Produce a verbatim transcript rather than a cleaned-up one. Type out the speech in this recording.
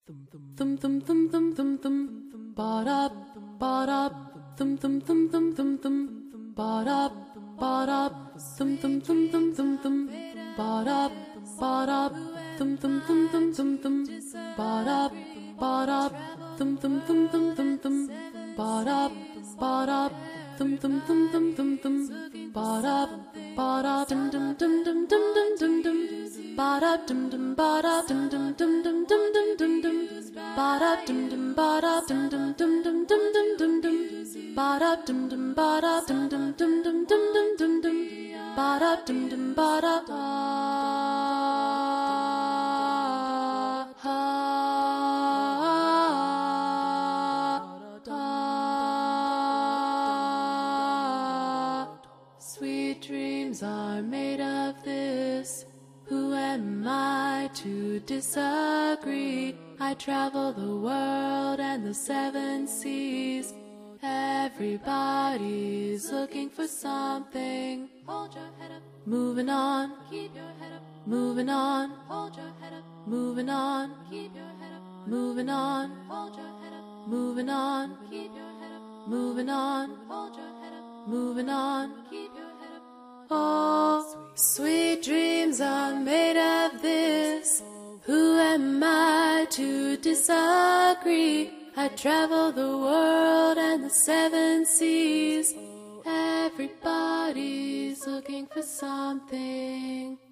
Thum thum thum thum thum thum ba da ba da thum thum thum thum thum thum ba da ba da thum thum thum thum thum thum ba da ba da thum thum thum thum thum thum ba da ba da thum thum thum thum thum thum ba da ba da thum thum thum thum thum thum ba da ba da dum dum dum dum dum dum dum dum ba da dum dum ba da dum dum dum dum dum dum dum dum ba da dum dum ba da dum dum dum dum dum dum dum dum ba da dum dum ba da dum dum dum dum dum dum dum dum ba da dum dum ba da da ha da. Sweet dreams are made of this. Who am I to disagree? I travel the world and the seven seas. Everybody's looking for something. Hold your head up. Moving on. Keep your head up. Moving on. Hold your head up. Moving on. Keep your head up. Moving on. Hold your head up. Moving on. Keep your head up. Moving on. Hold your head up. Moving on. Keep your head up. Oh, sweet dreams are made of this. Who am I to disagree? I travel the world and the seven seas. Everybody's looking for something.